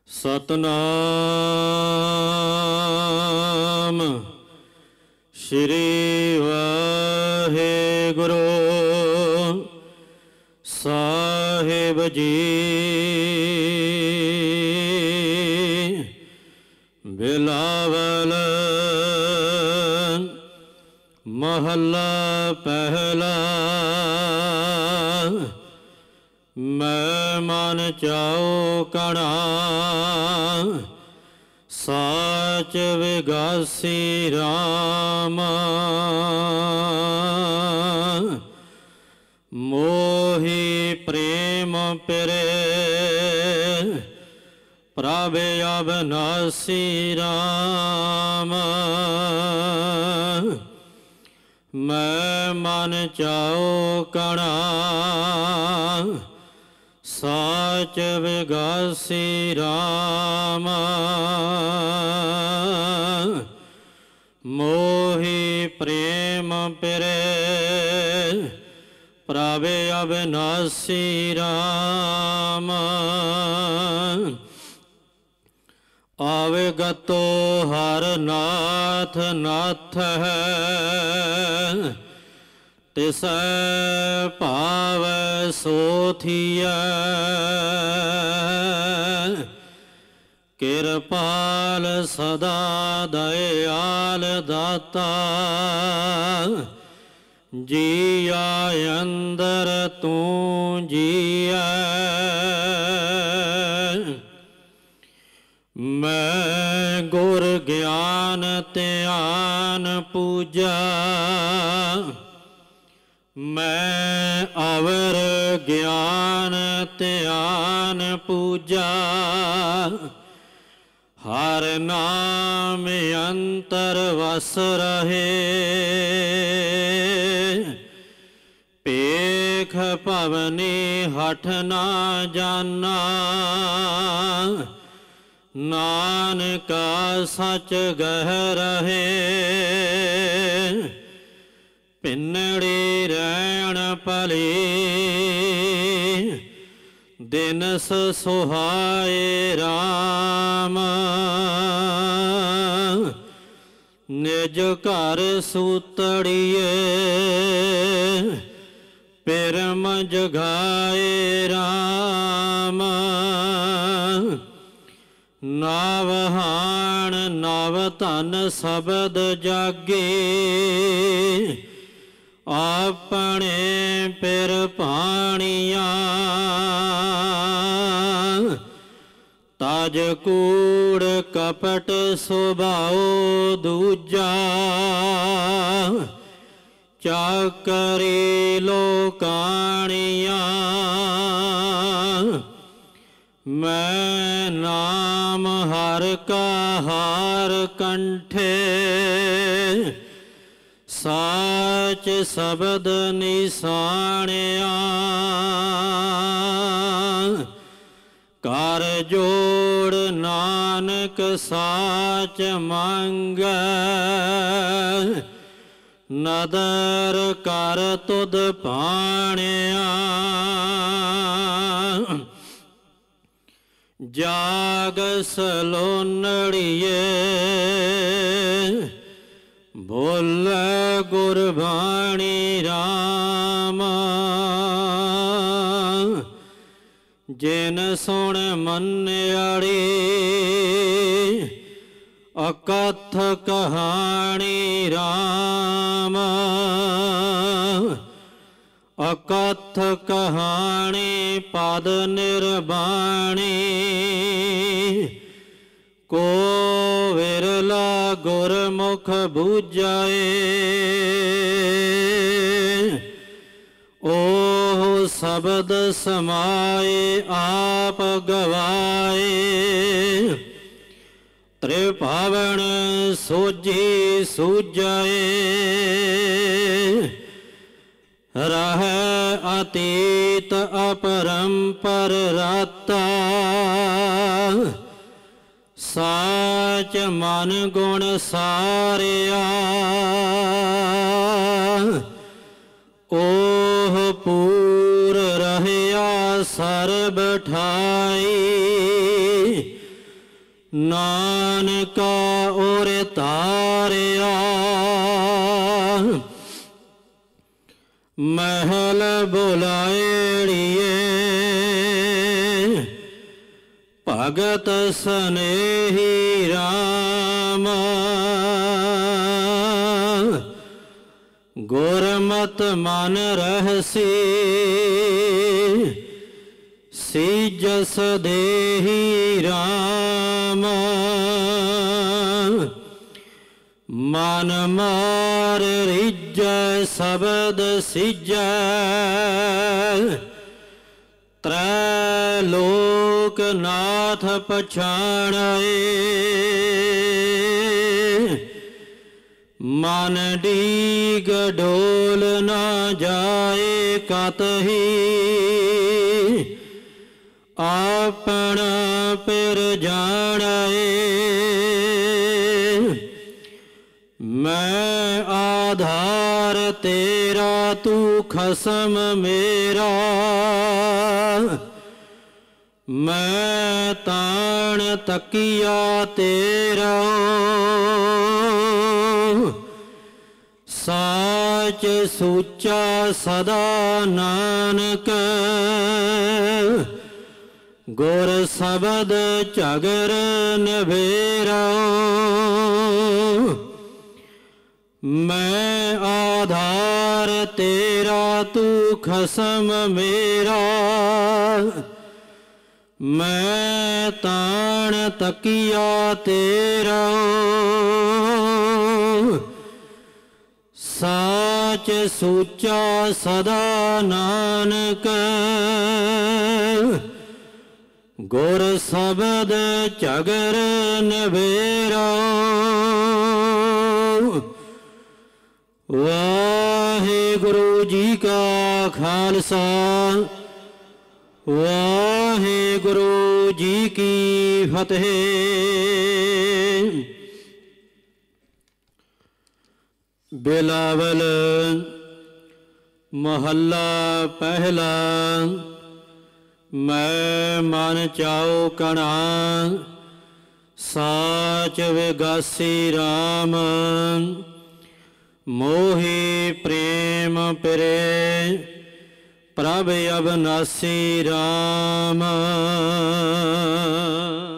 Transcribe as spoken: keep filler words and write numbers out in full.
ਸਤਨਾਮ ਸ਼੍ਰੀ ਵਾਹਿਗੁਰੂ ਸਾਹਿਬ ਜੀ। ਬਿਲਾਵਲ ਮਹੱਲਾ ਪਹਿਲਾ। ਮੈਂ ਮਨ ਚਾਉ ਕਣਾ ਸਾਚ ਵਿਗਾਸੀ ਰਾਮ। ਮੋਹੀ ਪ੍ਰੇਮ ਪਿਰੇ ਪ੍ਰਭ ਅਬਨਾਸੀ ਰਾਮ। ਮੈਂ ਮਨ ਚਾਉ ਕਣਾ ਸਾਚ ਵਿਗਾਸੀ ਰਾਮ। ਮੋਹੀ ਪ੍ਰੇਮ ਪਿਰੇ ਪ੍ਰਭ ਅਬਨਾਸੀ ਰਾਮ। ਆਵਗਤੋ ਹਰ ਨਾਥ ਨਾਥ ਹੈ ਤਿਸੈ ਭਾਵੈ ਸੋ ਥੀਐ। ਕਿਰਪਾਲ ਸਦਾ ਦਇਆਲ ਦਾਤਾ ਜੀਆ ਅੰਦਰ ਤੂੰ ਜੀਐ। ਮੈਂ ਗੁਰ ਗਿਆਨ ਧਿਆਨ ਪੂਜਾ ਮੈਂ ਅਵਰ ਗਿਆਨ ਧਿਆਨ ਪੂਜਾ। ਹਰ ਨਾਮ ਅੰਤਰ ਵਸ ਰਹੇ ਭੇਖ ਭਵਨੀ ਹਠ ਨਾ ਜਾਨਾ। ਨਾਨਕਾ ਸਚ ਗਹਿ ਰਹੇ ਪਿੰਨੜੀ ਰਹਿਣ ਭਲੀ ਦਿਨਸ ਸੁਹਾਏ ਰਾਮ। ਨਿਜ ਘਰ ਸੂਤੜੀਏ ਪਿਰਮ ਜਗਾਏ ਰਾਮ। ਨਾਵਹਾਣ ਨਵ ਧਨ ਸਬਦ ਜਾਗੇ ਆਪਣੇ ਪਿਰ ਭਾਣੀਆਂ। ਤਜ ਕੂੜ ਕਪਟ ਸੁਭਾਉ ਦੂਜਾ ਚਾਕਰੀ ਲੋਕਾਣੀਆਂ। ਮੈਂ ਨਾਮ ਹਰ ਕਾ ਹਾਰ ਕੰਠੇ ਸਾਚ ਸ਼ਬਦ ਨਿਸਾਣਿਆ। ਕਰ ਜੋੜ ਨਾਨਕ ਸਾਚ ਮੰਗੈ ਨਦਰ ਕਰ ਤੁਧ ਭਾਣਿਆ। ਜਾਗ ਸਲੋਨੜੀਏ ਬੋਲੇ ਗੁਰਬਾਣੀ ਰਾਮ। ਜਿਨ ਸੁਣ ਮੰਨਿਆੜੀ ਅਕਥ ਕਹਾਣੀ ਰਾਮ। ਅਕਥ ਕਹਾਣੀ ਪਦ ਨਿਰਬਾਣੀ ਕੋ ਵਿਰਲਾ ਗੁਰਮੁਖ ਬੂਝਾਏ। ਓਹ ਸ਼ਬਦ ਸਮਾਏ ਆਪ ਗਵਾਏ ਤ੍ਰਿਭਾਵਨ ਸੋਝੀ ਸੂਝਾਏ। ਰਹਿ ਅਤੀਤ ਅਪਰੰਪਰ ਰਾਤਾ ਸਾਚ ਮਨ ਗੁਣ ਸਾਰਿਆ। ਓਹ ਪੂਰ ਰਹਿਆ ਸਰਬ ਠਾਈ ਨਾਨਕਾ ਉਰੇ ਤਾਰਿਆ ਮਹਿਲ ਬੁਲਾਏੜੀਏ ਭਗਤ ਸਨੇਹੀ ਰਾਮ ਗੁਰਮਤਿ ਮਨ ਰਹਿਸੀ ਸੀਜਸ ਦੇਹੀ ਰਾਮ ਮਨ ਮਾਰ ਰਿਜੈ ਸ਼ਬਦ ਸਿਜੈ ਤ੍ਰੈ ਲੋਕ ਨਾਥ ਪਛਾਣੈ ਮਨ ਡੀਗ ਡੋਲ ਨਾ ਜਾਏ ਕਤਹੀ ਆਪਣਾ ਪਿਰ ਜਾਣੈ ਮੈਂ ਆਧਾਰ ਤੇਰਾ ਤੂੰ ਖਸਮ ਮੇਰਾ ਮੈਂ ਤਾਣ ਤਕੀਆ ਤੇਰਾ ਸਾਚ ਸੁੱਚਾ ਸਦਾ ਨਾਨਕ ਗੁਰ ਸ਼ਬਦ ਝਗਰ ਨਭੇਰਾ ਮੈਂ ਆਧਾਰ ਤੇਰਾ ਤੂੰ ਖਸਮ ਮੇਰਾ ਮੈਂ ਤਾਣ ਤਕੀਆ ਤੇਰਾ ਸਾਚ ਸੁੱਚਾ ਸਦਾ ਨਾਨਕ ਗੁਰ ਸ਼ਬਦ ਝਗਰ ਨਭੇਰਾ ਵਾਹਿਗੁਰੂ ਜੀ ਕਾ ਖਾਲਸਾ ਵਾਹਿਗੁਰੂ ਜੀ ਕੀ ਫਤਿਹ। ਬਿਲਾਵਲ ਮਹੱਲਾ ਪਹਿਲਾ। ਮੈਂ ਮਨ ਚਾਉ ਕਣਾ ਸਾਚ ਵਿਗਾਸੀ ਰਾਮ ਮੋਹਿ ਪ੍ਰੇਮ ਪਿਰੇ ਪ੍ਰਭ ਅਬਨਾਸੀ ਰਾਮ।